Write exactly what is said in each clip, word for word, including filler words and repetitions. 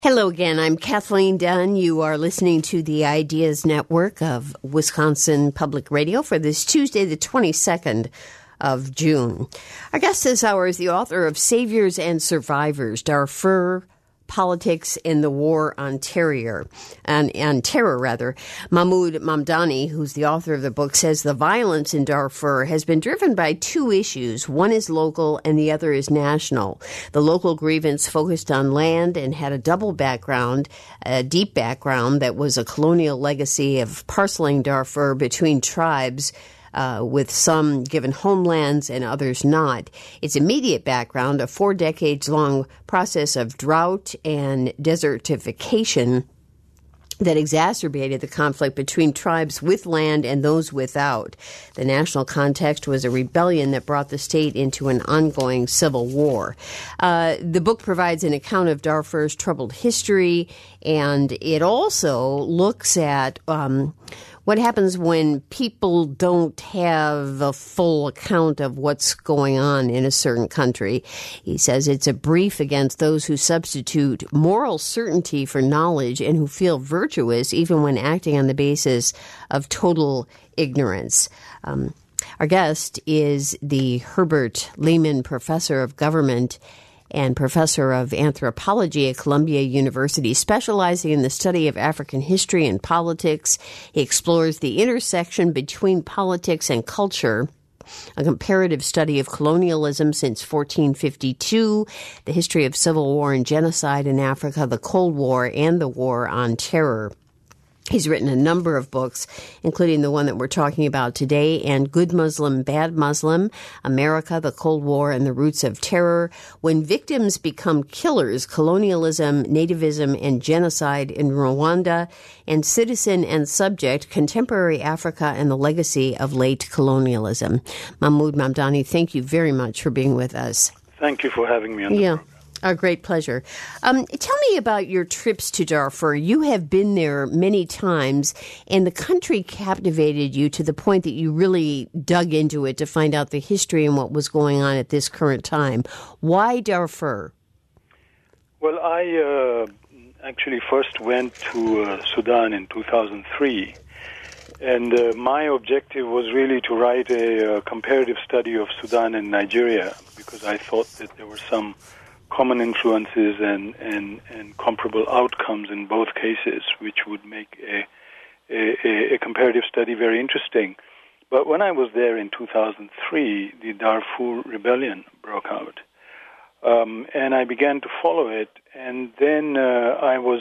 Hello again. I'm Kathleen Dunn. You are listening to the Ideas Network of Wisconsin Public Radio for this Tuesday, the twenty-second of June. Our guest this hour is the author of Saviors and Survivors, Darfur, Politics and the War on Terror, and, and Terror, rather. Mahmoud Mamdani, who's the author of the book, says the violence in Darfur has been driven by two issues. One is local and the other is national. The local grievance focused on land and had a double background, a deep background that was a colonial legacy of parceling Darfur between tribes, Uh, with some given homelands and others not. Its immediate background, a four decades long process of drought and desertification that exacerbated the conflict between tribes with land and those without. The national context was a rebellion that brought the state into an ongoing civil war. Uh, the book provides an account of Darfur's troubled history, and it also looks at um, what happens when people don't have a full account of what's going on in a certain country. He says it's a brief against those who substitute moral certainty for knowledge and who feel virtuous even when acting on the basis of total ignorance. Um, our guest is the Herbert Lehman Professor of Government and Professor of Anthropology at Columbia University, specializing in the study of African history and politics. He explores the intersection between politics and culture, a comparative study of colonialism since fourteen fifty-two, the history of civil war and genocide in Africa, the Cold War, and the War on Terror. He's written a number of books, including the one that we're talking about today, and Good Muslim, Bad Muslim, America, the Cold War, and the Roots of Terror, When Victims Become Killers, Colonialism, Nativism, and Genocide in Rwanda, and Citizen and Subject, Contemporary Africa and the Legacy of Late Colonialism. Mahmoud Mamdani, thank you very much for being with us. Thank you for having me on the yeah. program. A great pleasure. Um, tell me about your trips to Darfur. You have been there many times, and the country captivated you to the point that you really dug into it to find out the history and what was going on at this current time. Why Darfur? Well, I uh, actually first went to uh, Sudan in two thousand three, and uh, my objective was really to write a uh, comparative study of Sudan and Nigeria, because I thought that there were some common influences and, and, and comparable outcomes in both cases, which would make a, a, a comparative study very interesting. But when I was there in two thousand three, the Darfur Rebellion broke out, um, and I began to follow it, and then uh, I was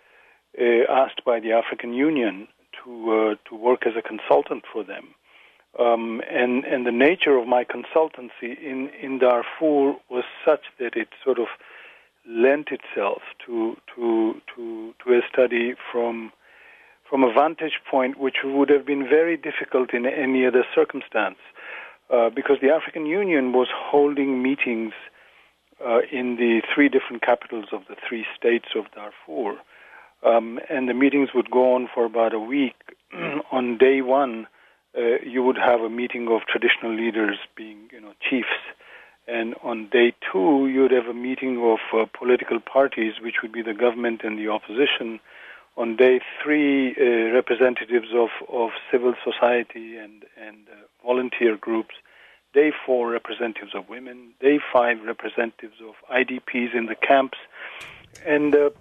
uh, asked by the African Union to uh, to work as a consultant for them. Um, and, and the nature of my consultancy in, in Darfur was such that it sort of lent itself to to to, to a study from from a vantage point which would have been very difficult in any other circumstance, uh, because the African Union was holding meetings uh, in the three different capitals of the three states of Darfur, um, and the meetings would go on for about a week. On day one, Uh, you would have a meeting of traditional leaders being, you know, chiefs. And on day two, you would have a meeting of uh, political parties, which would be the government and the opposition. On day three, uh, representatives of, of civil society and, and uh, volunteer groups. Day four, representatives of women. Day five, representatives of I D Ps in the camps. And uh,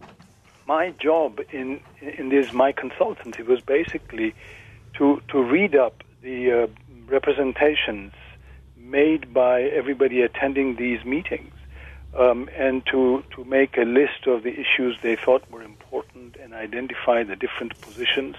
my job in, in this, my consultancy was basically to to read up the uh, representations made by everybody attending these meetings, um, and to, to make a list of the issues they thought were important and identify the different positions.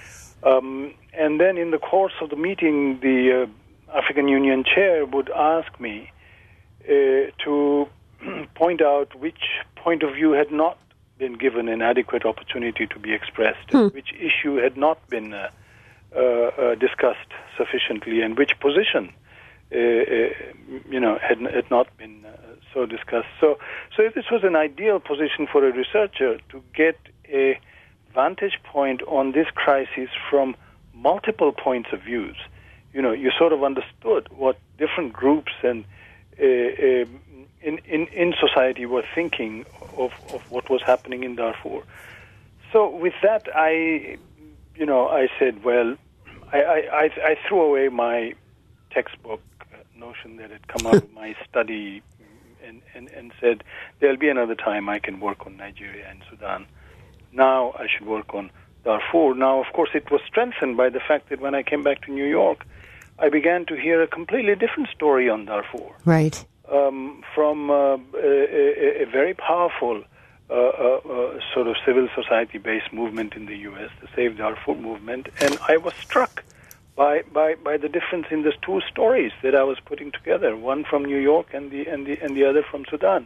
Um, and then in the course of the meeting, the uh, African Union chair would ask me uh, to point out which point of view had not been given an adequate opportunity to be expressed, hmm. which issue had not been uh, Uh, uh, discussed sufficiently, and which position, uh, uh, you know, had, had not been uh, so discussed. So, so this was an ideal position for a researcher to get a vantage point on this crisis from multiple points of views. You know, you sort of understood what different groups and uh, uh, in, in, in society were thinking of, of what was happening in Darfur. So with that, I, you know, I said, well, I, I, I threw away my textbook notion that had come out of my study and, and, and said, there'll be another time I can work on Nigeria and Sudan. Now I should work on Darfur. Now, of course, it was strengthened by the fact that when I came back to New York, I began to hear a completely different story on Darfur. Right. Um, from uh, a, a very powerful uh, uh, uh, sort of civil society-based movement in the U S, the Save Darfur movement, and I was struck by, by, by the difference in the two stories that I was putting together, one from New York and the and the and the other from Sudan.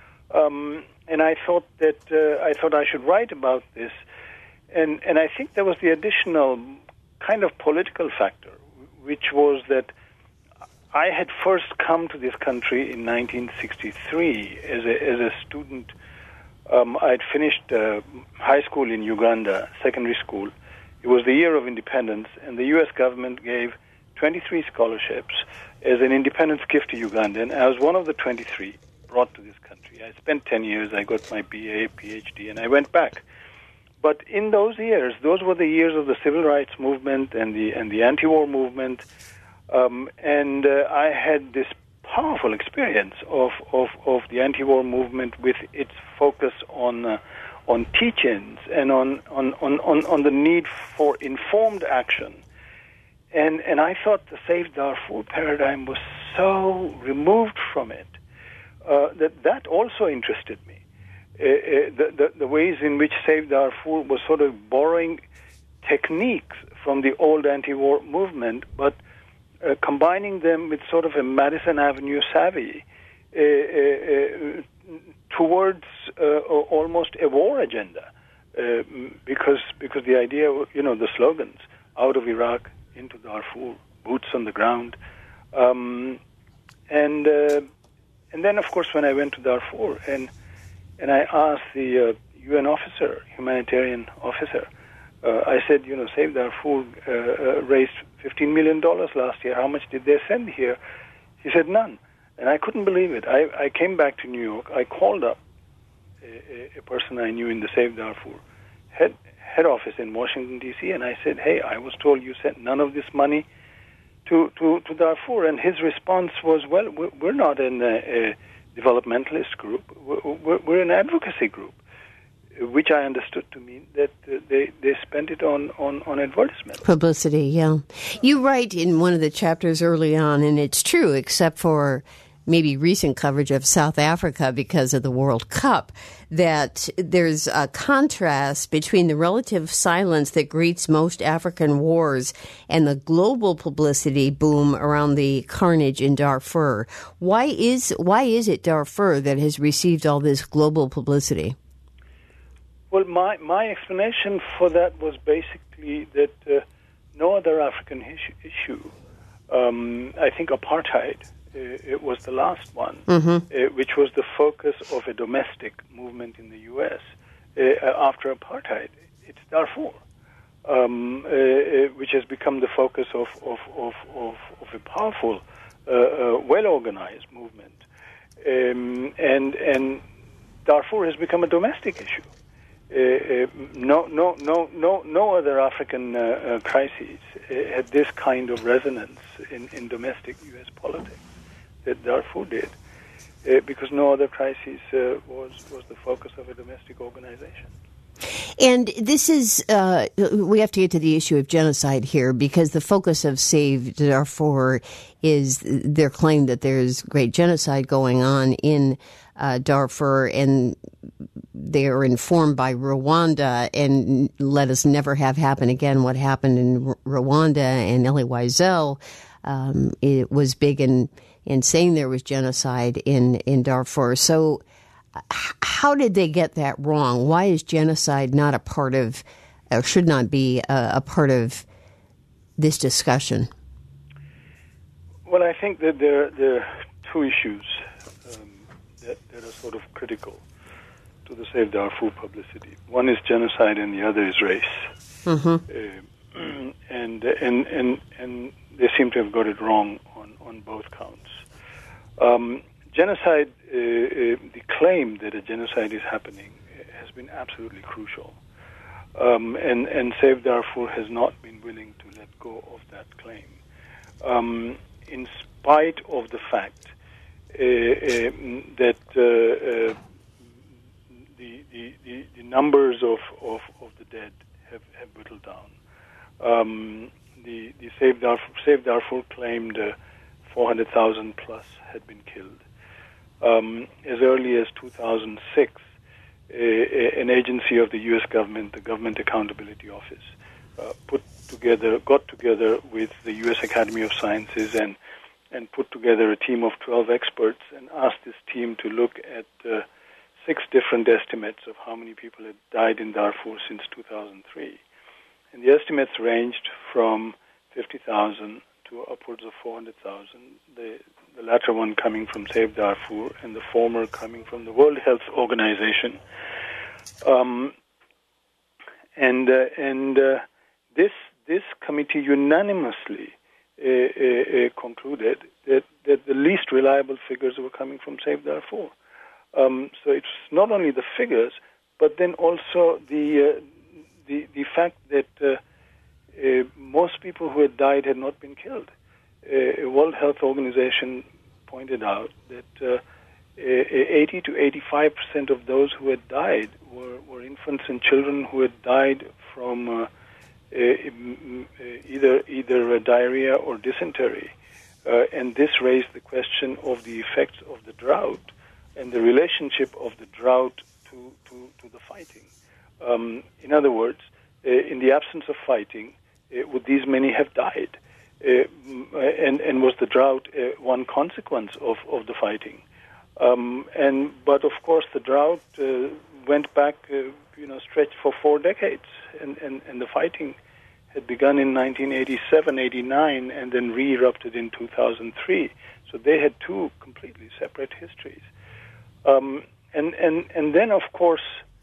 Um, and I thought that uh, I thought I should write about this, and and I think there was the additional kind of political factor, which was that I had first come to this country in nineteen sixty-three as a as a student. Um, I had finished uh, high school in Uganda, secondary school. It was the year of independence, and the U S government gave twenty-three scholarships as an independence gift to Uganda, and I was one of the twenty-three brought to this country. I spent ten years, I got my B A, P H D, and I went back. But in those years, those were the years of the civil rights movement and the and the anti-war movement, um, and uh, I had this powerful experience of, of, of the anti-war movement with its focus on uh, on teach-ins and on, on, on, on, on the need for informed action. And and I thought the Save Darfur paradigm was so removed from it uh, that that also interested me. Uh, uh, the, the, the ways in which Save Darfur was sort of borrowing techniques from the old anti-war movement, but uh, combining them with sort of a Madison Avenue savvy uh, uh, uh, towards uh, almost a war agenda, uh, because because the idea, you know, the slogans, out of Iraq, into Darfur, boots on the ground, um, and uh, and then of course when I went to Darfur and and I asked the uh, U N officer, humanitarian officer, uh, I said, you know, Save Darfur uh, uh, raised fifteen million dollars last year. How much did they send here? He said none. And I couldn't believe it. I, I came back to New York. I called up a, a person I knew in the Save Darfur head, head office in Washington, D C, and I said, hey, I was told you sent none of this money to, to, to Darfur. And his response was, well, we're, we're not in a, a developmentalist group. We're, we're an advocacy group, which I understood to mean that uh, they, they spent it on, on, on advertisement. Publicity, yeah. You write in one of the chapters early on, and it's true, except for maybe recent coverage of South Africa because of the World Cup, that there's a contrast between the relative silence that greets most African wars and the global publicity boom around the carnage in Darfur. Why is why is it Darfur that has received all this global publicity? Well, my, my explanation for that was basically that uh, no other African issue, issue um, I think apartheid, uh, it was the last one, mm-hmm. uh, which was the focus of a domestic movement in the U S Uh, after apartheid. It's Darfur, um, uh, uh, which has become the focus of, of, of, of, of a powerful, uh, uh, well-organized movement. Um, and, and Darfur has become a domestic issue. Uh, uh, no, no, no, no, no other African uh, uh, crises uh, had this kind of resonance in, in domestic U S politics that Darfur did, uh, because no other crisis uh, was was the focus of a domestic organization. And this is, uh, we have to get to the issue of genocide here, because the focus of Save Darfur is their claim that there's great genocide going on in uh, Darfur, and they are informed by Rwanda, and let us never have happen again what happened in R- Rwanda and Elie Wiesel. Um, it was big in, in saying there was genocide in, in Darfur. So how did they get that wrong? Why is genocide not a part of, or should not be a, a part of this discussion? Well, I think that there, there are two issues um, that, that are sort of critical to the Save Darfur publicity. One is genocide and the other is race. Mm-hmm. Uh, and, and, and, and they seem to have got it wrong on, on both counts. Um, genocide, uh, uh, the claim that a genocide is happening has been absolutely crucial. Um, and, and Save Darfur has not been willing to let go of that claim. Um, in spite of the fact uh, uh, that uh, uh, the, the, the, the numbers of, of, of the dead have, have whittled down. Um, the, the Save Darfur, Save Darfur claimed uh, four hundred thousand plus had been killed. Um, as early as two thousand six, a, a, an agency of the U S government, the Government Accountability Office, uh, put together, got together with the U S Academy of Sciences and and put together a team of twelve experts and asked this team to look at uh, six different estimates of how many people had died in Darfur since two thousand three. And the estimates ranged from fifty thousand to upwards of four hundred thousand, the, the latter one coming from Save Darfur and the former coming from the World Health Organization. Um, and uh, and uh, this this committee unanimously uh, uh, uh, concluded that, that the least reliable figures were coming from Save Darfur. Um, so it's not only the figures, but then also the uh, the the fact that uh, uh, most people who had died had not been killed. Uh, World Health Organization pointed out that uh, eighty to eighty-five percent of those who had died were, were infants and children who had died from uh, uh, either either diarrhea or dysentery, uh, and this raised the question of the effects of the drought and the relationship of the drought to, to, to the fighting. Um, in other words, uh, in the absence of fighting, uh, would these many have died? Uh, and, and was the drought uh, one consequence of, of the fighting? Um, and but of course, the drought uh, went back, uh, you know, stretched for four decades, and, and, and the fighting had begun in nineteen eighty-seven, eighty-nine, and then re-erupted in two thousand three. So they had two completely separate histories. Um, and, and, and then, of course,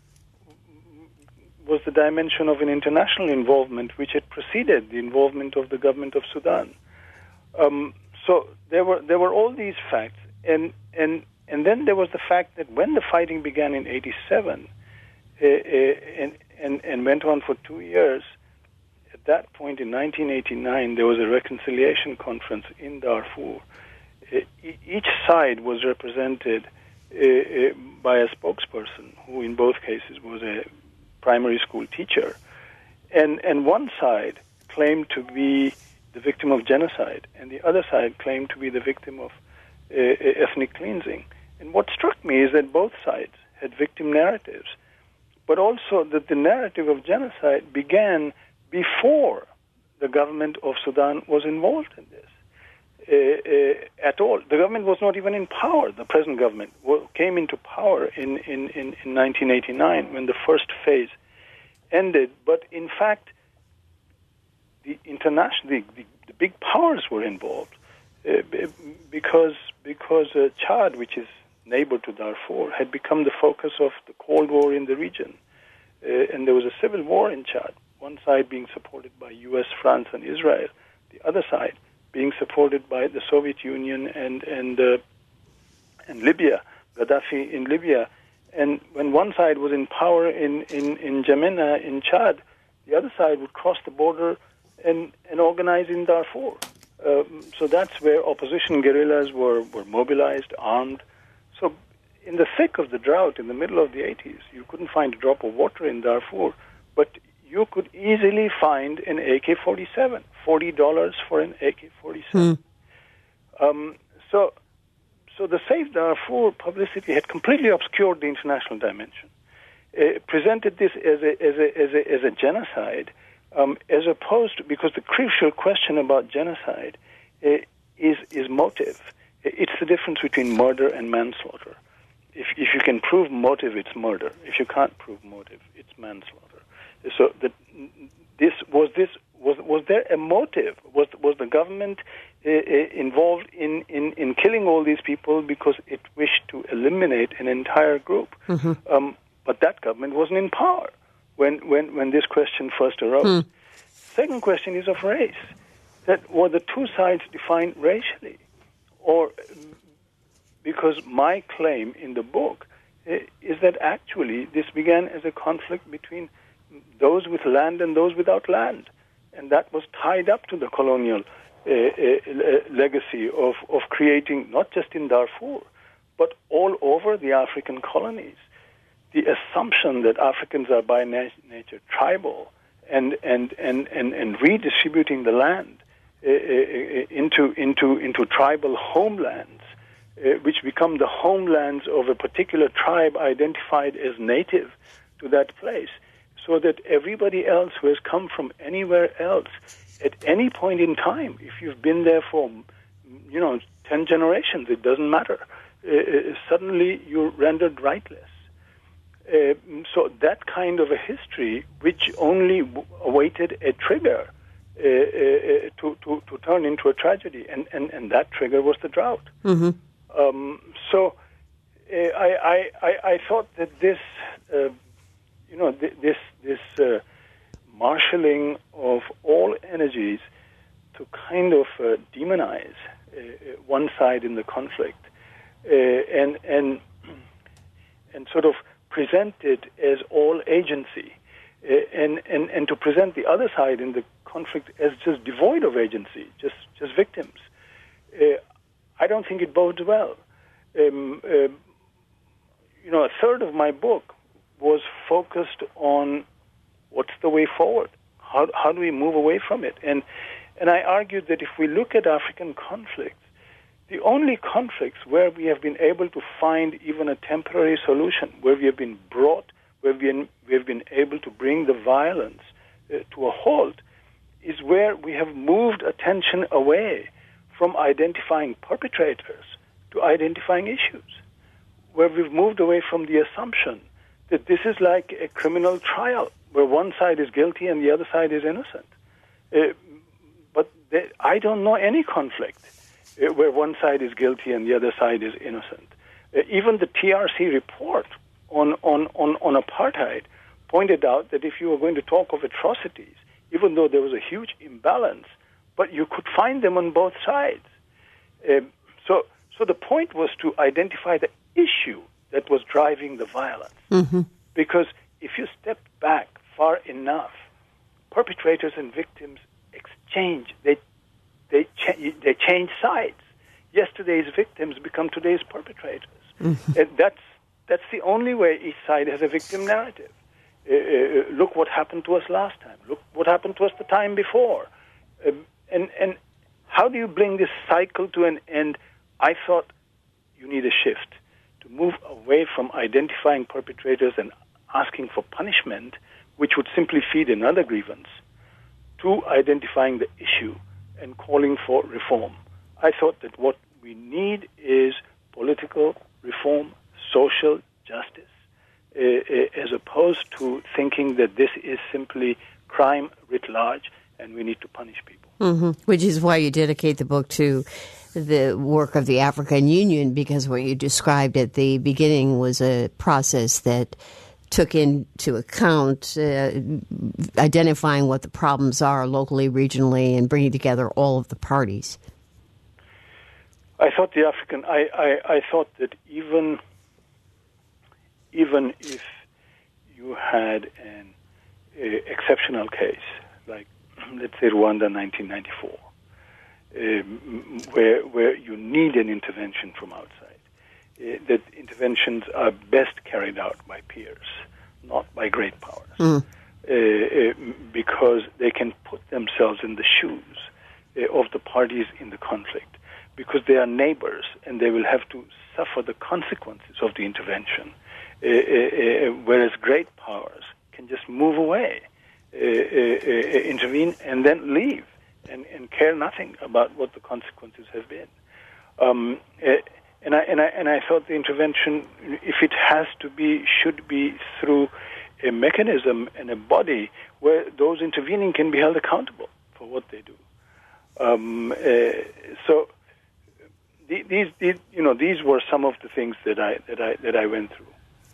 was the dimension of an international involvement which had preceded the involvement of the government of Sudan. Um, so there were there were all these facts, and and and then there was the fact that when the fighting began in eighty-seven uh, uh, and, and and went on for two years, at that point in nineteen eighty-nine there was a reconciliation conference in Darfur. Uh, e- each side was represented Uh, uh, by a spokesperson who in both cases was a primary school teacher. And and one side claimed to be the victim of genocide, and the other side claimed to be the victim of uh, ethnic cleansing. And what struck me is that both sides had victim narratives, but also that the narrative of genocide began before the government of Sudan was involved in this. Uh, uh, at all. The government was not even in power. The present government w- came into power in, in, in, in nineteen eighty-nine when the first phase ended. But in fact, the international, the, the, the big powers were involved uh, because because uh, Chad, which is neighbor to Darfur, had become the focus of the Cold War in the region, uh, and there was a civil war in Chad. One side being supported by U S, France, and Israel. The other side being supported by the Soviet Union and and uh, and Libya, Gaddafi in Libya. And when one side was in power in, in, in N'Djamena in Chad, the other side would cross the border and, and organize in Darfur. Um, so that's where opposition guerrillas were, were mobilized, armed. So in the thick of the drought, in the middle of the eighties, you couldn't find a drop of water in Darfur, but you could easily find an A K forty-seven, forty dollars for an A K forty-seven. Hmm. Um, so so the Save Darfur publicity had completely obscured the international dimension. It presented this as a, as a, as a, as a genocide, um, as opposed to, because the crucial question about genocide uh, is, is motive. It's the difference between murder and manslaughter. If, if you can prove motive, it's murder. If you can't prove motive, it's manslaughter. So that this was this was was there a motive? Was was the government uh, involved in, in, in killing all these people because it wished to eliminate an entire group? Mm-hmm. Um, but that government wasn't in power when when, when this question first arose. Mm. Second question is of race. That were the two sides defined racially, or because my claim in the book uh, is that actually this began as a conflict between those with land and those without land. And that was tied up to the colonial uh, uh, legacy of, of creating, not just in Darfur, but all over the African colonies, the assumption that Africans are by na- nature tribal and, and, and, and, and redistributing the land uh, into, into, into tribal homelands, uh, which become the homelands of a particular tribe identified as native to that place, so that everybody else who has come from anywhere else at any point in time, if you've been there for, you know, ten generations, it doesn't matter. Uh, suddenly you're rendered rightless. Uh, so that kind of a history, which only w- awaited a trigger uh, uh, to, to, to turn into a tragedy, and, and, and that trigger was the drought. Mm-hmm. Um, so uh, I, I, I thought that this... Uh, You know, th- this this uh, marshalling of all energies to kind of uh, demonize uh, one side in the conflict uh, and and and sort of present it as all agency, uh, and, and and to present the other side in the conflict as just devoid of agency, just just victims. Uh, I don't think it bodes well. Um, uh, you know, a third of my book was focused on what's the way forward. How how do we move away from it? And and I argued that if we look at African conflicts, the only conflicts where we have been able to find even a temporary solution, where we have been brought, where we, been, we have been able to bring the violence uh, to a halt, is where we have moved attention away from identifying perpetrators to identifying issues, where we've moved away from the assumption that this is like a criminal trial where one side is guilty and the other side is innocent. Uh, but there, I don't know any conflict uh, where one side is guilty and the other side is innocent. Uh, even the T R C report on, on, on, on apartheid pointed out that if you were going to talk of atrocities, even though there was a huge imbalance, but you could find them on both sides. Uh, so, so the point was to identify the issue that was driving the violence. Mm-hmm. Because if you step back far enough, perpetrators and victims exchange, they they, cha- they change sides. Yesterday's victims become today's perpetrators. Mm-hmm. And that's, that's the only way each side has a victim narrative. Uh, uh, look what happened to us last time. Look what happened to us the time before. Um, and, and how do you bring this cycle to an end? I thought you need a shift. To move away from identifying perpetrators and asking for punishment, which would simply feed another grievance, to identifying the issue and calling for reform. I thought that what we need is political reform, social justice, uh, uh, as opposed to thinking that this is simply crime writ large and we need to punish people. Mm-hmm. Which is why you dedicate the book to the work of the African Union, because what you described at the beginning was a process that took into account uh, identifying what the problems are locally, regionally, and bringing together all of the parties. I thought the African, I, I, I thought that even, even if you had an uh, exceptional case, like, let's say, Rwanda nineteen ninety-four, Um, where where you need an intervention from outside, uh, that interventions are best carried out by peers, not by great powers, mm. uh, uh, because they can put themselves in the shoes uh, of the parties in the conflict, because they are neighbors and they will have to suffer the consequences of the intervention, uh, uh, uh, whereas great powers can just move away, uh, uh, uh, intervene, and then leave. And, and care nothing about what the consequences have been, um, and I and I and I thought the intervention, if it has to be, should be through a mechanism and a body where those intervening can be held accountable for what they do. Um, uh, so these, these, you know, these were some of the things that I that I that I went through.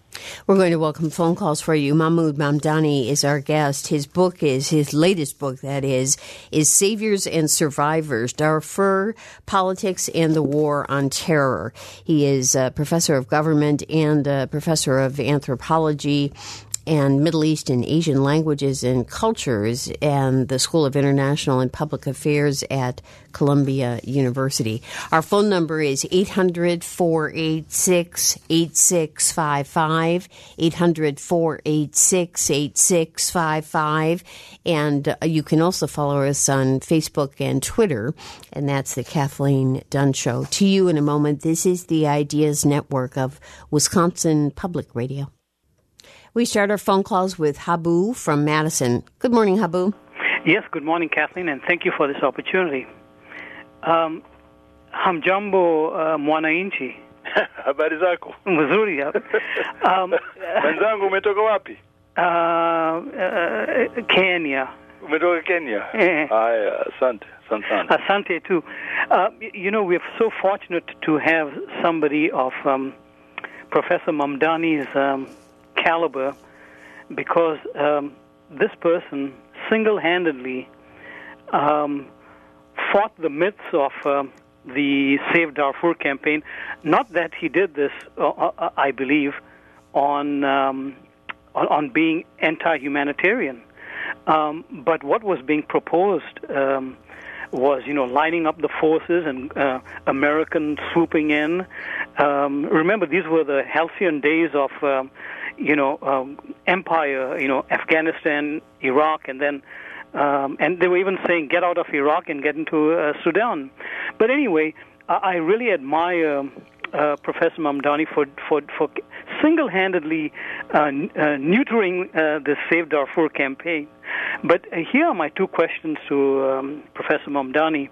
We're going to welcome phone calls for you. Mahmoud Mamdani is our guest. His book is, his latest book, that is, is Saviors and Survivors, Darfur, Politics and the War on Terror. He is a professor of government and a professor of anthropology and Middle East and Asian languages and cultures and the School of International and Public Affairs at Columbia University. Our phone number is eight hundred, four eight six, eight six five five, eight hundred, four eight six, eight six five five, and uh, you can also follow us on Facebook and Twitter, and that's the Kathleen Dunn Show. To you in a moment. This is the Ideas Network of Wisconsin Public Radio. We start our phone calls with Habu from Madison. Good morning, Habu. Yes, good morning, Kathleen, and thank you for this opportunity. Um, hamjambo uh, mwananchi. Habari zako? Mzuri. Um, Mwenzangu umetoka wapi? Uh, uh, Kenya. Umetoka Kenya? Eh. Haya, asante. Asante. Asante too. Uh, you know, we're so fortunate to have somebody of um, Professor Mamdani's um, caliber, because um, this person single-handedly um, fought the myths of um, the Save Darfur campaign. Not that he did this, uh, uh, I believe, on, um, on on being anti-humanitarian, um, but what was being proposed um, was, you know, lining up the forces and uh, American swooping in. Um, remember, these were the halcyon days of um, you know, um, empire, you know, Afghanistan, Iraq, and then, um, and they were even saying, get out of Iraq and get into uh, Sudan. But anyway, I, I really admire uh, Professor Mamdani for, for, for single-handedly uh, uh, neutering uh, the Save Darfur campaign. But uh, here are my two questions to um, Professor Mamdani.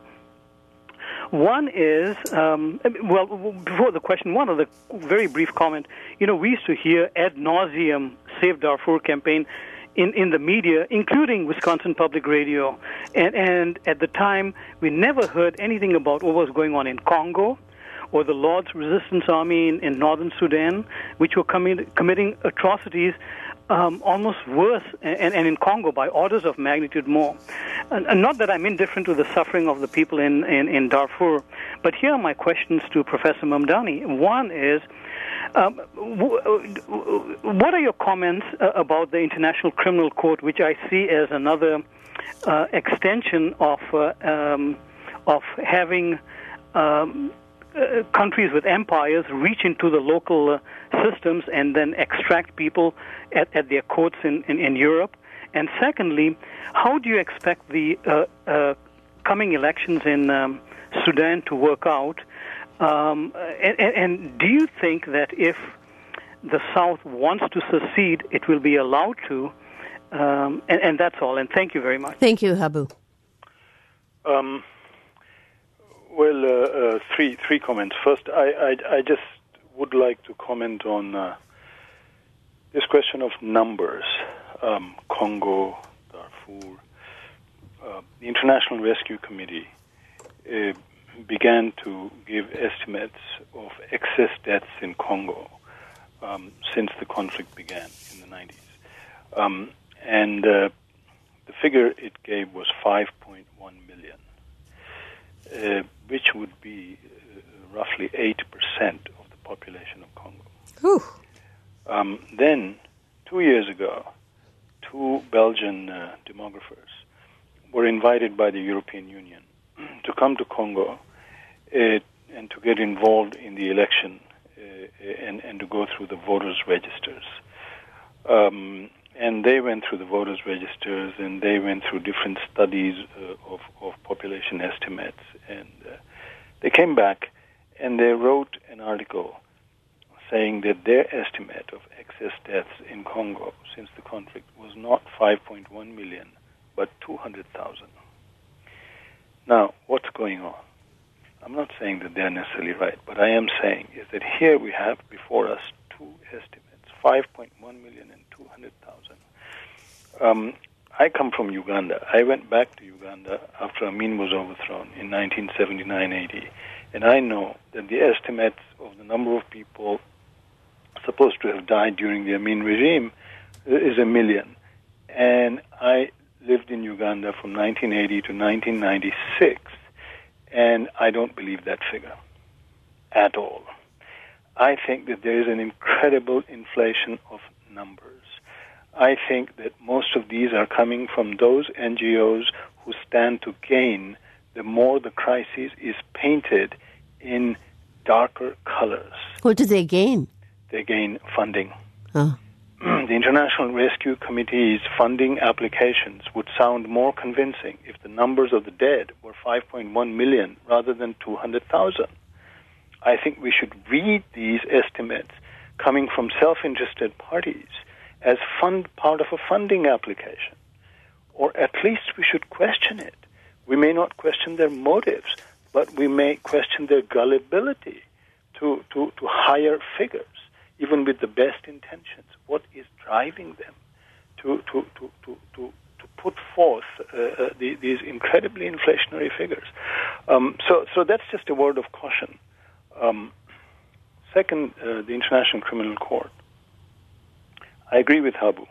One is, um, well, before the question, one of the very brief comment, you know, we used to hear ad nauseum Save Darfur campaign in, in the media, including Wisconsin Public Radio. And, and at the time, we never heard anything about what was going on in Congo or the Lord's Resistance Army in, in northern Sudan, which were commi- committing atrocities Um, almost worse, and, and in Congo by orders of magnitude more. And, and not that I'm indifferent to the suffering of the people in, in, in Darfur, but here are my questions to Professor Mamdani. One is, um, w- w- what are your comments uh, about the International Criminal Court, which I see as another uh, extension of uh, um, of having um, Uh, countries with empires reach into the local uh, systems and then extract people at, at their courts in, in, in Europe? And secondly, how do you expect the uh, uh, coming elections in um, Sudan to work out? Um, and, and do you think that if the South wants to secede, it will be allowed to? Um, and, and that's all. And thank you very much. Thank you, Habu. Um. Well, uh, uh, three three comments. First, I, I I just would like to comment on uh, this question of numbers. Um, Congo, Darfur. Uh, the International Rescue Committee uh, began to give estimates of excess deaths in Congo um, since the conflict began in the nineties, um, and uh, the figure it gave was five point one million. Uh, which would be uh, roughly eight percent of the population of Congo. Um, then, two years ago, two Belgian uh, demographers were invited by the European Union to come to Congo uh, and to get involved in the election uh, and, and to go through the voters' registers. Um, and they went through the voters' registers, and they went through different studies uh, of, of population estimates. And uh, they came back, and they wrote an article saying that their estimate of excess deaths in Congo since the conflict was not five point one million, but two hundred thousand. Now, what's going on? I'm not saying that they're necessarily right, but I am saying is that here we have before us two estimates, five point one million and two hundred thousand. Um, I come from Uganda. I went back to Uganda after Amin was overthrown in nineteen seventy-nine eighty, and I know that the estimates of the number of people supposed to have died during the Amin regime is a million. And I lived in Uganda from nineteen eighty to nineteen ninety-six, and I don't believe that figure at all. I think that there is an incredible inflation of numbers. I think that most of these are coming from those N G Os who stand to gain the more the crisis is painted in darker colors. What do they gain? They gain funding. Oh. The International Rescue Committee's funding applications would sound more convincing if the numbers of the dead were five point one million rather than two hundred thousand. I think we should read these estimates coming from self-interested parties as fund part of a funding application, or at least we should question it. We may not question their motives, but we may question their gullibility to, to, to higher figures, even with the best intentions. What is driving them to to to to, to, to put forth uh, the, these incredibly inflationary figures? Um, so so that's just a word of caution. Um, second, uh, the International Criminal Court. I agree with Habu.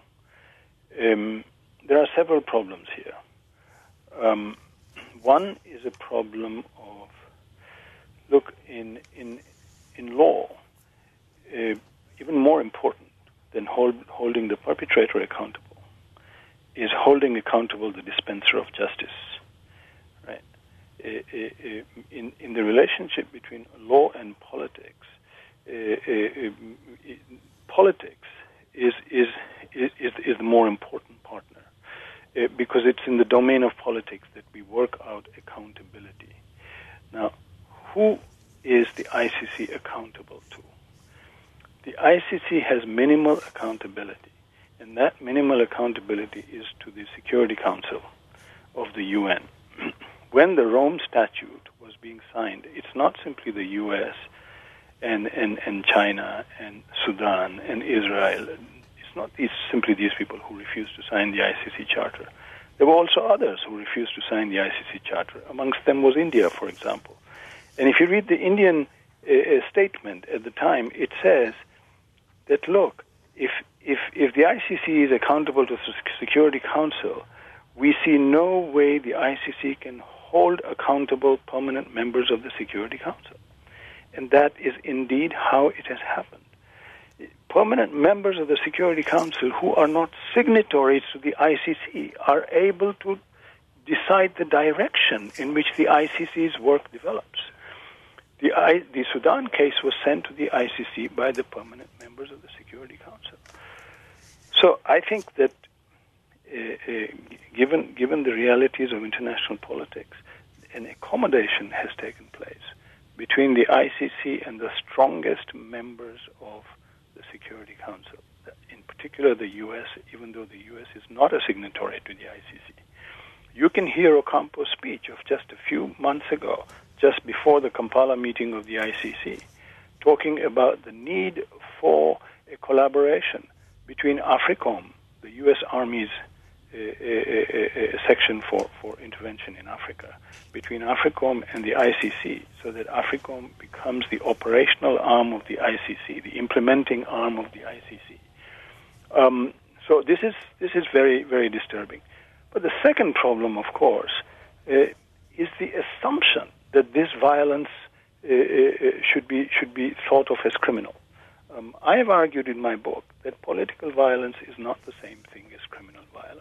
Um, there are several problems here. Um, one is a problem of, look, in in in law, uh, even more important than hold, holding the perpetrator accountable is holding accountable the dispenser of justice. Right? Uh, uh, in in the relationship between law and politics, uh, uh, uh, politics is is is is the more important partner, uh, because it's in the domain of politics that we work out accountability. Now, who is the I C C accountable to? The I C C has minimal accountability, and that minimal accountability is to the Security Council of the U N. When the Rome Statute was being signed, it's not simply the U S and, and, and China and Sudan and Israel. It's not these, simply these people who refused to sign the I C C Charter. There were also others who refused to sign the I C C Charter. Amongst them was India, for example. And if you read the Indian uh, statement at the time, it says that, look, if, if, if the I C C is accountable to the Security Council, we see no way the I C C can hold accountable permanent members of the Security Council. And that is indeed how it has happened. Permanent members of the Security Council who are not signatories to the I C C are able to decide the direction in which the I C C's work develops. The, I, the Sudan case was sent to the I C C by the permanent members of the Security Council. So I think that uh, uh, given given the realities of international politics, an accommodation has taken place between the I C C and the strongest members of the Security Council, in particular the U S, even though the U S is not a signatory to the I C C. You can hear Ocampo's speech of just a few months ago, just before the Kampala meeting of the I C C, talking about the need for a collaboration between AFRICOM, the U S Army's uh, uh, uh, section for, for intervention in Africa, between AFRICOM and the I C C, so that AFRICOM becomes the operational arm of the I C C, the implementing arm of the I C C. Um, so this is this is very, very disturbing. But the second problem, of course, uh, is the assumption that this violence uh, uh, should be should be thought of as criminal. Um, I have argued in my book that political violence is not the same thing as criminal violence.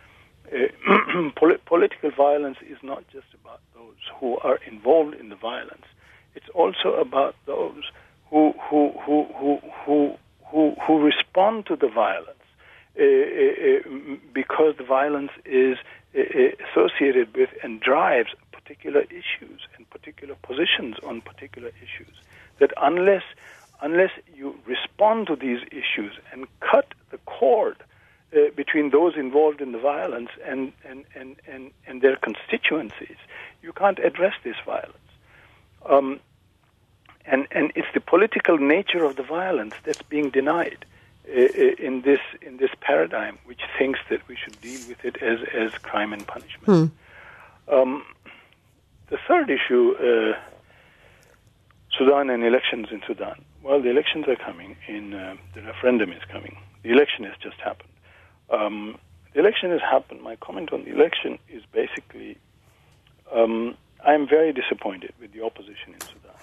Uh, pol- political violence is not just about those who are involved in the violence. It's also about those who who who who who who, who respond to the violence uh, uh, because the violence is uh, associated with and drives particular issues and particular positions on particular issues. That unless unless you respond to these issues and cut the cord uh, between those involved in the violence and, and, and, and, and their constituencies, you can't address this violence. Um, and, and it's the political nature of the violence that's being denied uh, in this in this paradigm, which thinks that we should deal with it as, as crime and punishment. Hmm. Um, the third issue, uh, Sudan and elections in Sudan. well, the elections are coming. In uh, the referendum is coming. The election has just happened. Um, the election has happened. My comment on the election is basically, um, I am very disappointed with the opposition in Sudan.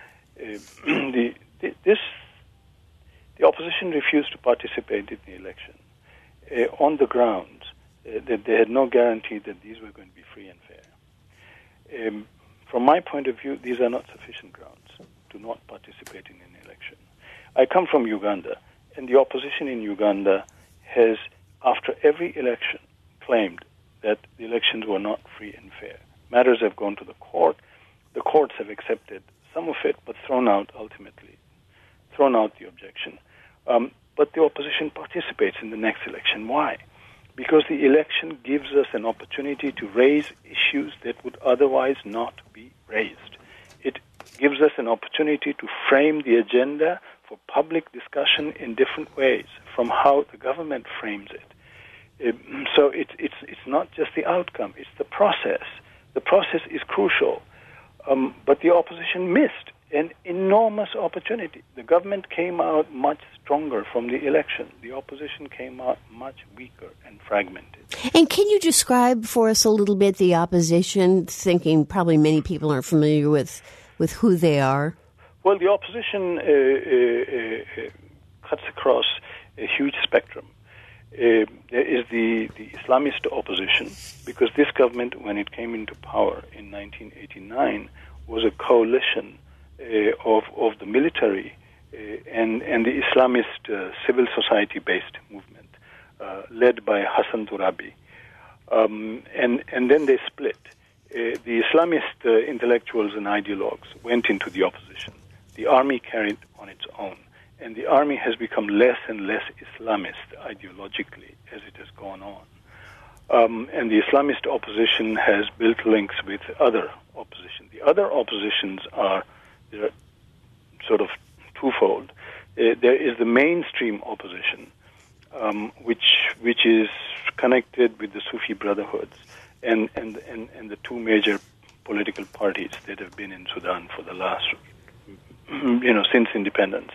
Uh, the, the this the opposition refused to participate in the election uh, on the grounds uh, that they had no guarantee that these were going to be free and fair. Um, from my point of view, these are not sufficient grounds to not participate in an election. I come from Uganda, and the opposition in Uganda has, after every election, claimed that the elections were not free and fair. Matters have gone to the court. The courts have accepted some of it, but thrown out, ultimately, thrown out the objection. Um, but the opposition participates in the next election. Why? Because the election gives us an opportunity to raise issues that would otherwise not be raised. It gives us an opportunity to frame the agenda for public discussion in different ways from how the government frames it. Um, so it, it's it's not just the outcome, it's the process. The process is crucial. Um, but the opposition missed an enormous opportunity. The government came out much stronger from the election. The opposition came out much weaker and fragmented. And can you describe for us a little bit the opposition, thinking probably many people aren't familiar with, with who they are? Well, the opposition uh, uh, uh, cuts across a huge spectrum. Uh, there is the, the Islamist opposition, because this government, when it came into power in nineteen eighty-nine, was a coalition uh, of, of the military uh, and, and the Islamist uh, civil society-based movement, uh, led by Hassan Turabi. Um, and, and then they split. Uh, the Islamist uh, intellectuals and ideologues went into the opposition. The army carried on its own. And the army has become less and less Islamist ideologically as it has gone on. Um, and the Islamist opposition has built links with other opposition. The other oppositions are, they're sort of twofold. Uh, there is the mainstream opposition, um, which which is connected with the Sufi brotherhoods and, and, and, and the two major political parties that have been in Sudan for the last, you know, since independence.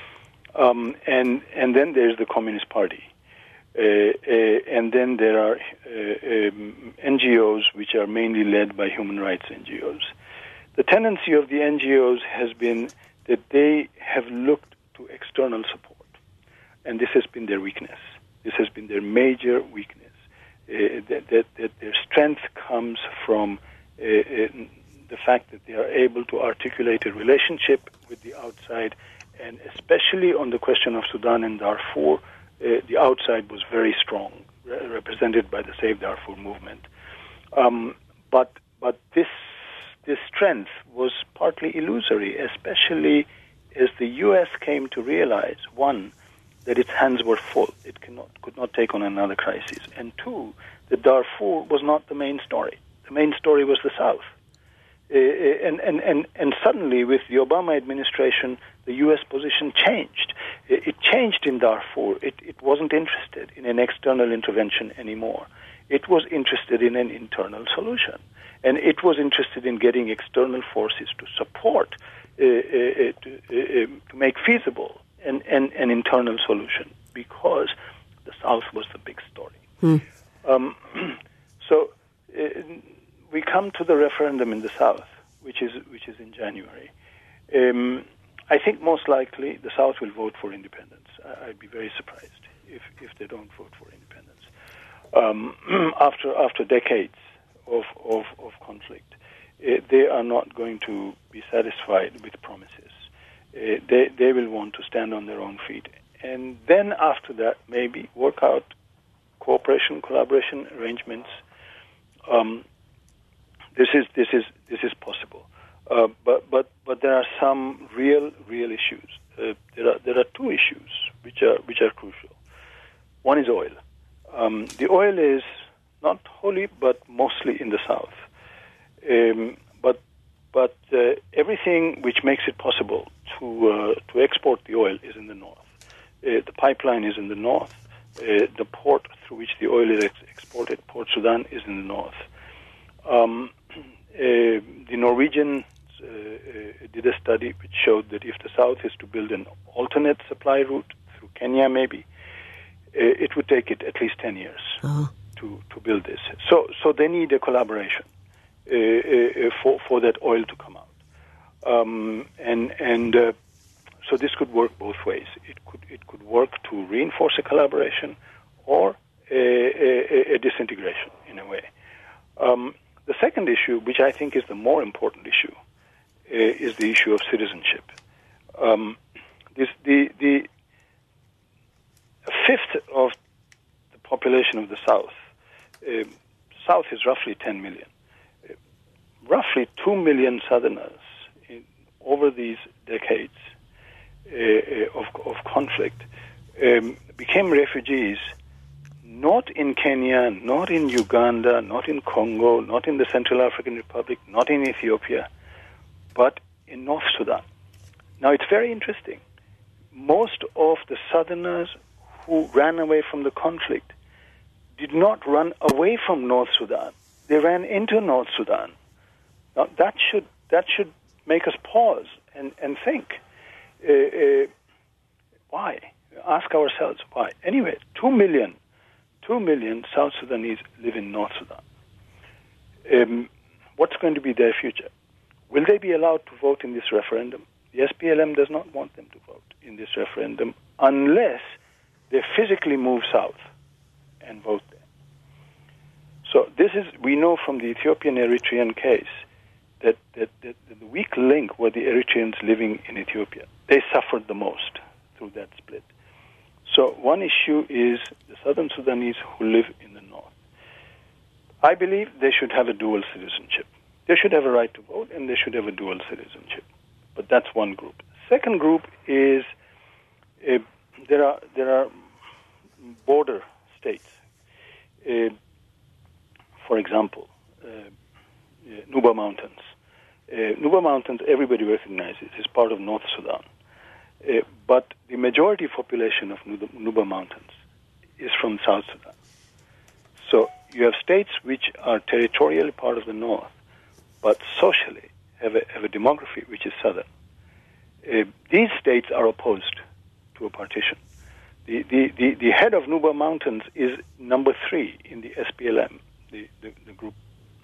Um, and and then there's the Communist Party, uh, uh, and then there are uh, um, N G Os which are mainly led by human rights N G Os. The tendency of the N G Os has been that they have looked to external support, and this has been their weakness. This has been their major weakness. Uh, that, that that their strength comes from uh, uh, the fact that they are able to articulate a relationship with the outside. And especially on the question of Sudan and Darfur, uh, the outside was very strong, re- represented by the Save Darfur movement. Um, but but this this strength was partly illusory, especially as the U S came to realize, one, that its hands were full; it cannot could not take on another crisis, and two, that Darfur was not the main story. The main story was the South. Uh, and, and, and, and suddenly, with the Obama administration, the U S position changed. It, it changed in Darfur. It, it wasn't interested in an external intervention anymore. It was interested in an internal solution. And it was interested in getting external forces to support, uh, uh, to, uh, to make feasible an, an, an internal solution, because the South was the big story. Hmm. Um, so... Uh, We come to the referendum in the South, which is which is in January. Um, I think most likely the South will vote for independence. I'd be very surprised if, if they don't vote for independence. Um, after after decades of of, of conflict, uh, they are not going to be satisfied with promises. Uh, they they will want to stand on their own feet, and then after that maybe work out cooperation, collaboration arrangements. Um, This is this is this is possible, uh, but but but there are some real real issues. Uh, there are there are two issues which are which are crucial. One is oil. Um, the oil is not wholly but mostly in the south, um, but but uh, everything which makes it possible to uh, to export the oil is in the north. Uh, the pipeline is in the north. Uh, the port through which the oil is ex- exported, Port Sudan, is in the north. Um, Uh, the Norwegians uh, uh, did a study which showed that if the South is to build an alternate supply route through Kenya, maybe, uh, it would take it at least ten years uh-huh. to, to build this. So so they need a collaboration uh, uh, for, for that oil to come out. Um, and and uh, so this could work both ways. It could it could work to reinforce a collaboration or a, a, a disintegration in a way. Um, the second issue, which I think is the more important issue, uh, is the issue of citizenship. Um, this the the a fifth of the population of the South. Uh, South is roughly ten million. Uh, roughly two million Southerners in, over these decades uh, of, of conflict um, became refugees. Not in Kenya, not in Uganda, not in Congo, not in the Central African Republic, not in Ethiopia, but in North Sudan. Now, it's very interesting. Most of the Southerners who ran away from the conflict did not run away from North Sudan. They ran into North Sudan. Now, that should that should make us pause and, and think. Uh, uh, why? Ask ourselves why. Anyway, two million Two million South Sudanese live in North Sudan. Um, what's going to be their future? Will they be allowed to vote in this referendum? The S P L M does not want them to vote in this referendum unless they physically move south and vote there. So this is, we know from the Ethiopian-Eritrean case that, that, that, that the weak link were the Eritreans living in Ethiopia. They suffered the most through that split. So one issue is the Southern Sudanese who live in the north. I believe they should have a dual citizenship. They should have a right to vote, and they should have a dual citizenship. But that's one group. Second group is uh, there are there are border states. Uh, for example, uh, uh, Nuba Mountains. Uh, Nuba Mountains, everybody recognizes, is part of North Sudan. Uh, but the majority population of Nuba Mountains is from South Sudan. So you have states which are territorially part of the north, but socially have a, have a demography which is southern. Uh, these states are opposed to a partition. The, the, the, the head of Nuba Mountains is number three in the S P L M, the, the, the group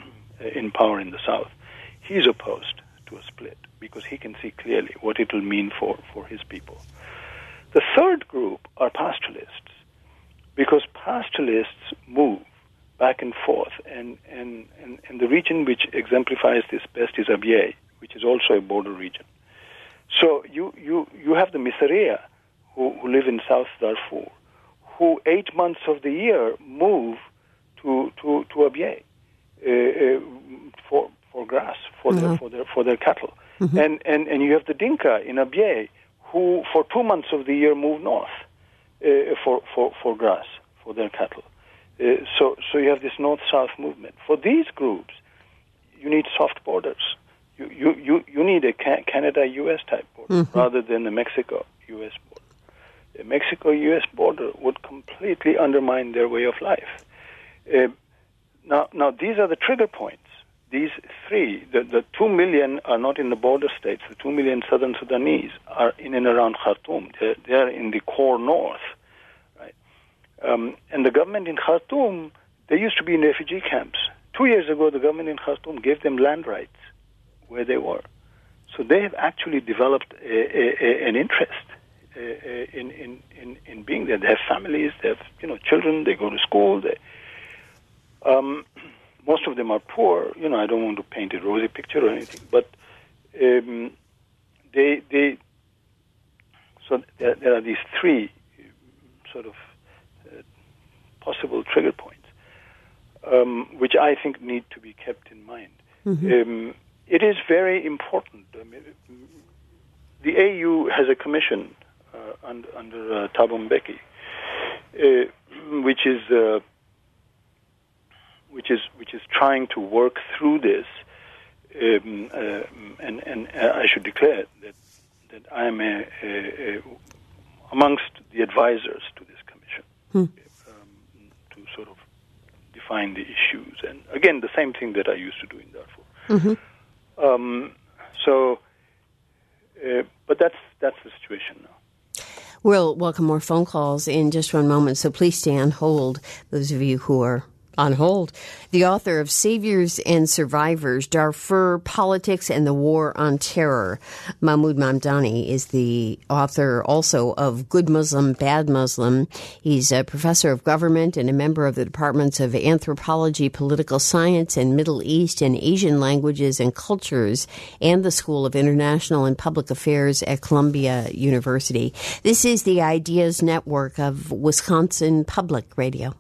in power in the south. He's opposed to a split because he can see clearly what it will mean for, for his people. The third group are pastoralists, because pastoralists move back and forth, and, and, and, and the region which exemplifies this best is Abyei, which is also a border region. So you, you, you have the Miseria, who, who live in South Darfur, who eight months of the year move to, to, to Abyei uh, uh, for, for grass, for, mm-hmm. their, for, their, for their cattle. Mm-hmm. And, and, and you have the Dinka in Abyei, who for two months of the year move north uh, for, for, for grass, for their cattle. Uh, so, so you have this north-south movement. For these groups, you need soft borders. You, you, you, you need a Canada-U S type border mm-hmm. rather than a Mexico-U S border. A Mexico-U S border would completely undermine their way of life. Uh, now, now, these are the trigger points. These three, the, the two million are not in the border states. The two million Southern Sudanese are in and around Khartoum. They're, they're in the core north, right? Um, and the government in Khartoum, they used to be in refugee camps. Two years ago, the government in Khartoum gave them land rights where they were. So they have actually developed a, a, a, an interest uh, in, in, in, in being there. They have families, they have you know children, they go to school. They, um, most of them are poor. You know, I don't want to paint a rosy picture or anything, but um, they they so there, there are these three sort of uh, possible trigger points, um, which I think need to be kept in mind. Mm-hmm. Um, it is very important. I mean, the A U has a commission uh, under, under uh, Thabo Mbeki, uh, which is uh, which is which is trying to work through this, um, uh, and and I should declare that that I am a, a, a, amongst the advisors to this commission hmm. um, to sort of define the issues, and again the same thing that I used to do in Darfur. Mm-hmm. Um, so Uh, but that's that's the situation now. We'll welcome more phone calls in just one moment, so please stay on hold, those of you who are on hold. The author of Saviors and Survivors, Darfur, Politics and the War on Terror, Mahmoud Mamdani, is the author also of Good Muslim, Bad Muslim. He's a professor of government and a member of the departments of anthropology, political science, and Middle East and Asian languages and cultures, and the School of International and Public Affairs at Columbia University. This is the Ideas Network of Wisconsin Public Radio.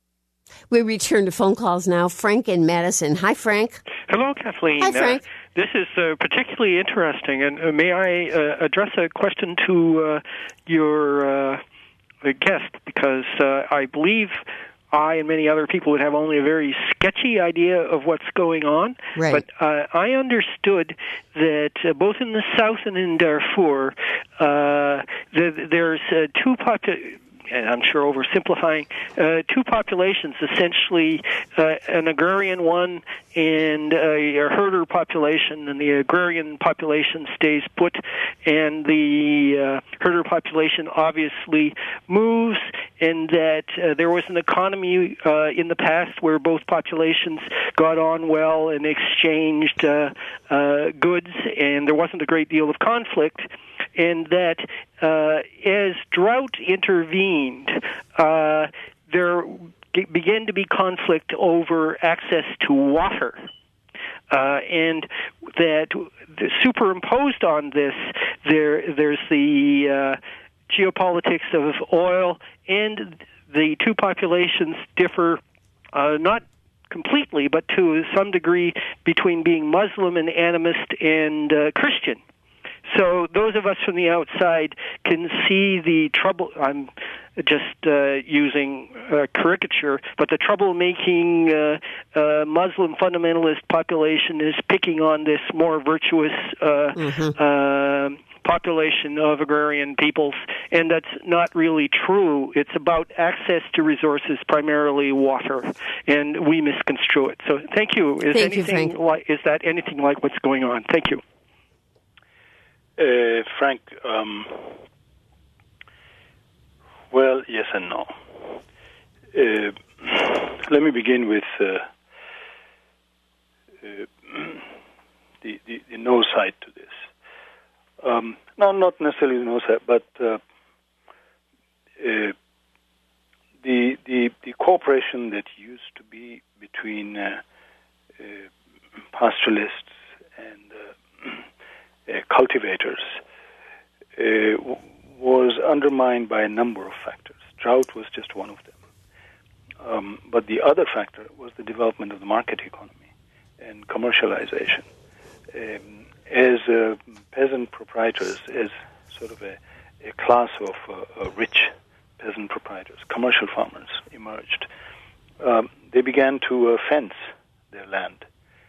We return to phone calls now. Frank in Madison. Hi, Frank. Hello, Kathleen. Hi, Frank. Uh, this is uh, particularly interesting, and uh, may I uh, address a question to uh, your uh, guest, because uh, I believe I and many other people would have only a very sketchy idea of what's going on. Right. But uh, I understood that uh, both in the South and in Darfur, uh, the, there's uh, two populations, and I'm sure oversimplifying, uh, two populations, essentially uh, an agrarian one and a, a herder population, and the agrarian population stays put, and the uh, herder population obviously moves, and that uh, there was an economy uh, in the past where both populations got on well and exchanged uh, uh, goods, and there wasn't a great deal of conflict. And that uh, as drought intervened, uh, there g- began to be conflict over access to water. Uh, and that the, superimposed on this, there there's the uh, geopolitics of oil, and the two populations differ uh, not completely, but to some degree between being Muslim and animist and uh, Christian. So those of us from the outside can see the trouble. I'm just uh, using uh, caricature, but the troublemaking uh, uh, Muslim fundamentalist population is picking on this more virtuous uh, mm-hmm. uh, population of agrarian peoples, and that's not really true. It's about access to resources, primarily water, and we misconstrue it. So thank you. Is thank anything you, Frank. like is that anything like what's going on? Thank you. Uh, Frank, um, well, yes and no. Uh, let me begin with uh, uh, the, the, the no side to this. Um, no, not necessarily the no side, but uh, uh, the, the the cooperation that used to be between uh, uh, pastoralists and uh, Uh, cultivators uh, w- was undermined by a number of factors. Drought was just one of them. Um, but the other factor was the development of the market economy and commercialization. Um, as uh, peasant proprietors, as sort of a, a class of uh, rich peasant proprietors, commercial farmers emerged. Um, they began to uh, fence their land.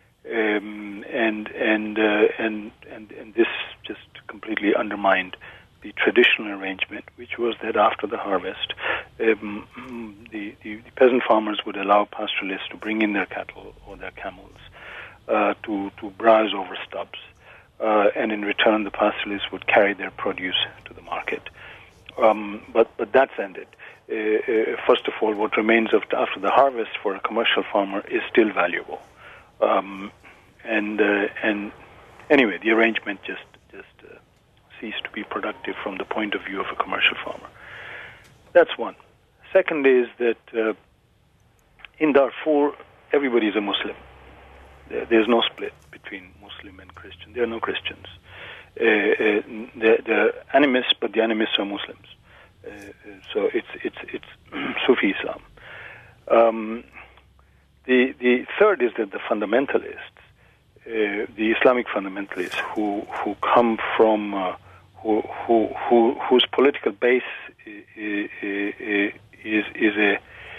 Um, and and, uh, and and and this just completely undermined the traditional arrangement, which was that after the harvest, um, the, the, the peasant farmers would allow pastoralists to bring in their cattle or their camels uh, to to browse over stubs, uh, and in return, the pastoralists would carry their produce to the market. Um, but but that's ended. Uh, uh, first of all, what remains of, after the harvest for a commercial farmer is still valuable. Um, and uh, and anyway, the arrangement just just uh, ceased to be productive from the point of view of a commercial farmer. That's one. Second is that uh, in Darfur, everybody is a Muslim. There, there's no split between Muslim and Christian. There are no Christians. Uh, uh, they're, they're animists, but the animists are Muslims. Uh, so it's it's it's Sufi Islam. Um, The the third is that the fundamentalists, uh, the Islamic fundamentalists, who who come from uh, who who who whose political base is is is a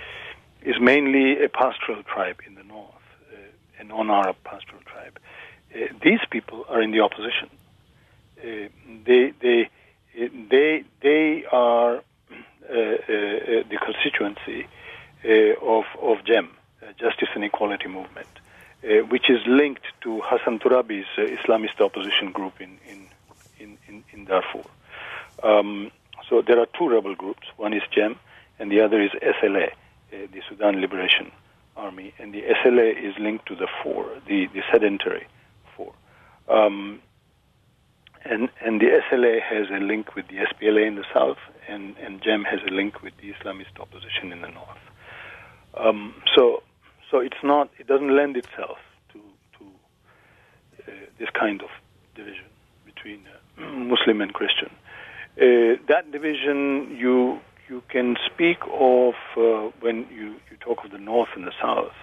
is mainly a pastoral tribe in the north, uh, a non-Arab pastoral tribe. Uh, these people are in the opposition. Uh, they they they they are uh, uh, the constituency uh, of of J E M. Justice and Equality Movement, uh, which is linked to Hassan Turabi's uh, Islamist opposition group in, in in, in, in Darfur. Um, so there are two rebel groups. One is GEM, and the other is S L A, uh, the Sudan Liberation Army. And the S L A is linked to the four, the, the sedentary four. Um, and, and the S L A has a link with the S P L A in the south, and, and GEM has a link with the Islamist opposition in the north. Um, so, so it's not, it doesn't lend itself to to uh, this kind of division between uh, Muslim and Christian. Uh, that division you you can speak of uh, when you, you talk of the north and the south.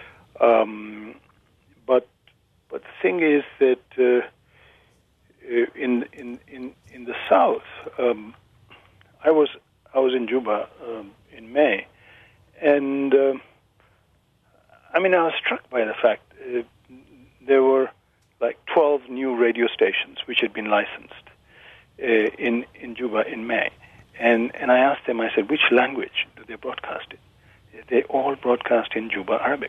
Um, but but the thing is that uh, in in in in the south, um, I was I was in Juba um, in May. And, uh, I mean, I was struck by the fact uh, there were like twelve new radio stations which had been licensed uh, in, in Juba in May. And, and I asked them, I said, which language do they broadcast in? They all broadcast in Juba Arabic.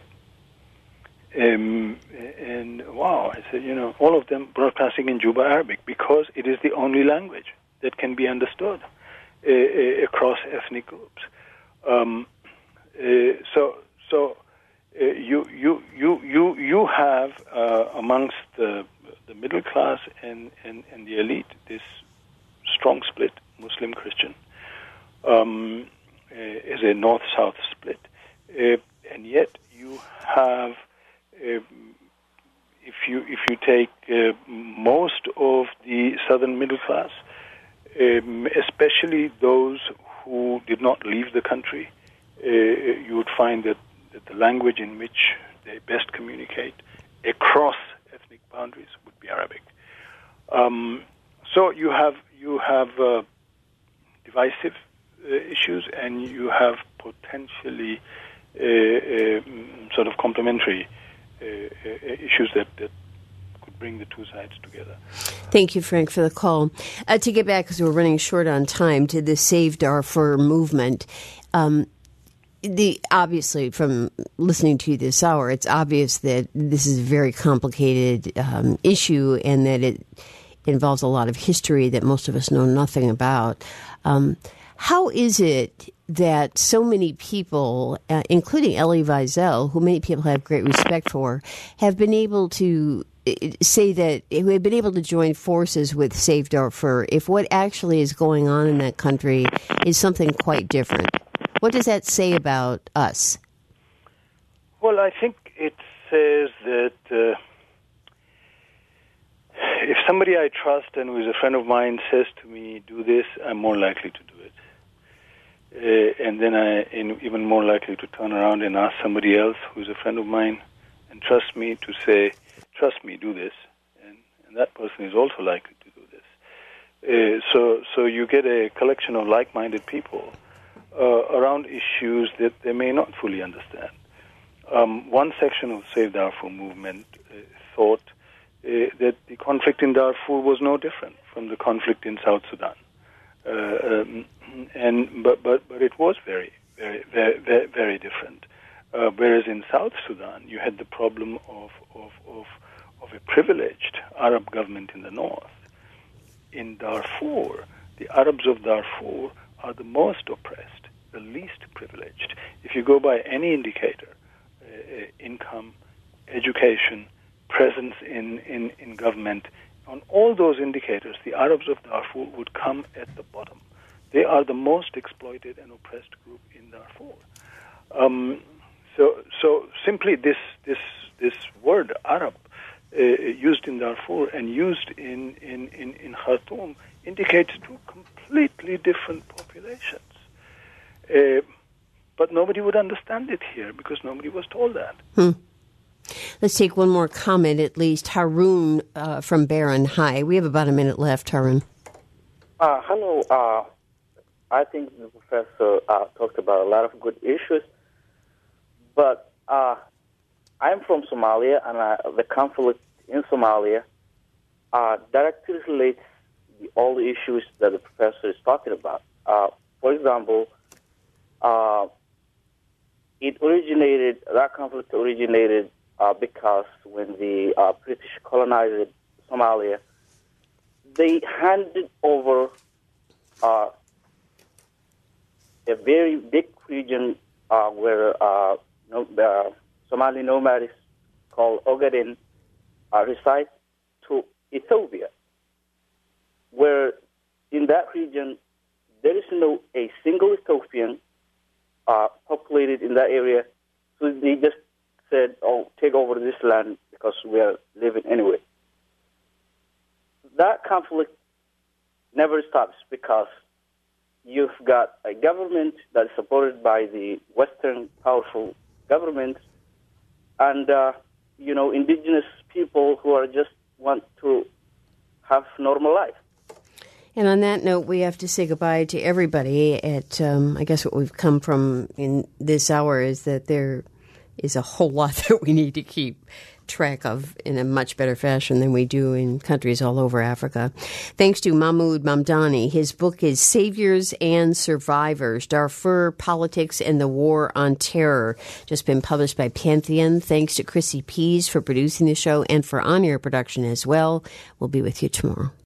Um, and, wow, I said, you know, all of them broadcasting in Juba Arabic because it is the only language that can be understood uh, uh, across ethnic groups. Um, Uh, so, so uh, you you you you you have uh, amongst the the middle class and, and, and the elite this strong split, Muslim Christian, um, uh, is a north-south split, uh, and yet you have, uh, if you if you take uh, most of the southern middle class, um, especially those who did not leave the country. Uh, you would find that, that the language in which they best communicate across ethnic boundaries would be Arabic. Um, so you have you have uh, divisive uh, issues, and you have potentially uh, uh, sort of complementary uh, uh, issues that, that could bring the two sides together. Thank you, Frank, for the call. Uh, to get back, because we're running short on time, to the Save Darfur movement. Um, The obviously, from listening to you this hour, it's obvious that this is a very complicated um, issue and that it involves a lot of history that most of us know nothing about. Um, how is it that so many people, uh, including Elie Wiesel, who many people have great respect for, have been able to say that we have been able to join forces with Save Darfur if what actually is going on in that country is something quite different? What does that say about us? Well, I think it says that uh, if somebody I trust and who is a friend of mine says to me, do this, I'm more likely to do it. Uh, and then I am even more likely to turn around and ask somebody else who is a friend of mine and trust me to say, trust me, do this. And, and that person is also likely to do this. Uh, so, so you get a collection of like-minded people Uh, around issues that they may not fully understand. Um, one section of the Save Darfur movement uh, thought uh, that the conflict in Darfur was no different from the conflict in South Sudan, uh, um, and but but but it was very very very very, very different. Uh, whereas in South Sudan, you had the problem of of of of a privileged Arab government in the north. In Darfur, the Arabs of Darfur are the most oppressed, the least privileged. If you go by any indicator, uh, income, education, presence in, in, in government, on all those indicators, the Arabs of Darfur would come at the bottom. They are the most exploited and oppressed group in Darfur. Um, so, so simply this this this word Arab uh, used in Darfur and used in in, in, in Khartoum indicates two completely different populations. Uh, but nobody would understand it here because nobody was told that. Hmm. Let's take one more comment, at least. Harun uh, from Barron. Hi. We have about a minute left, Harun. Uh, hello. Uh, I think the professor uh, talked about a lot of good issues, but uh, I'm from Somalia, and uh, the conflict in Somalia uh, directly relates to all the issues that the professor is talking about. Uh, for example, uh, it originated, that conflict originated uh, because when the uh, British colonized Somalia, they handed over uh, a very big region uh, where uh, no, the Somali nomads called Ogaden uh, reside to Ethiopia, where in that region there is no a single Ethiopian uh, populated in that area, so they just said, "Oh, take over this land because we are living anyway." That conflict never stops because you've got a government that is supported by the Western powerful governments, and uh, you know, indigenous people who are just want to have normal life. And on that note, we have to say goodbye to everybody. At um, I guess what we've come from in this hour is that there is a whole lot that we need to keep track of in a much better fashion than we do in countries all over Africa. Thanks to Mahmoud Mamdani. His book is Saviors and Survivors, Darfur Politics and the War on Terror, just been published by Pantheon. Thanks to Chrissy Pease for producing the show and for on-air production as well. We'll be with you tomorrow.